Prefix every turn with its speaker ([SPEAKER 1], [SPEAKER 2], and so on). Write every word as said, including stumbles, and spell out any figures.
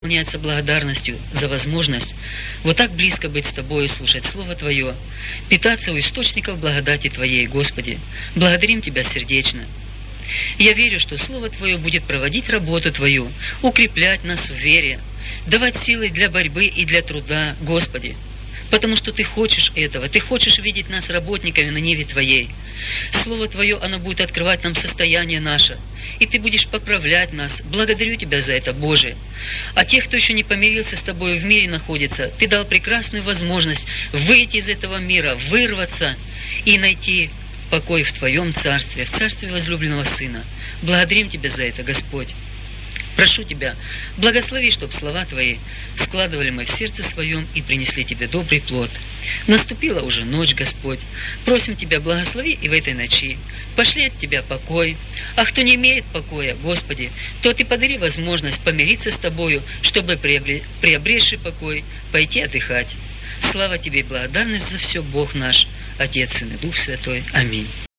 [SPEAKER 1] наполняется благодарностью за возможность вот так близко быть с Тобою, слушать Слово Твое, питаться у источников благодати Твоей, Господи. Благодарим Тебя сердечно. Я верю, что Слово Твое будет проводить работу Твою, укреплять нас в вере, давать силы для борьбы и для труда, Господи. Потому что Ты хочешь этого, Ты хочешь видеть нас работниками на ниве Твоей. Слово Твое, оно будет открывать нам состояние наше, и Ты будешь поправлять нас. Благодарю Тебя за это, Боже. А тех, кто еще не помирился с Тобой, в мире находится, Ты дал прекрасную возможность выйти из этого мира, вырваться и найти покой в Твоем Царстве, в Царстве возлюбленного Сына. Благодарим Тебя за это, Господь. Прошу Тебя, благослови, чтоб слова Твои складывали мы в сердце своем и принесли Тебе добрый плод. Наступила уже ночь, Господь. Просим Тебя, благослови и в этой ночи. Пошли от Тебя покой. А кто не имеет покоя, Господи, то Ты подари возможность помириться с Тобою, чтобы, приобретший покой, пойти отдыхать. Слава Тебе и благодарность за все, Бог наш, Отец, Сын и Дух Святой. Аминь.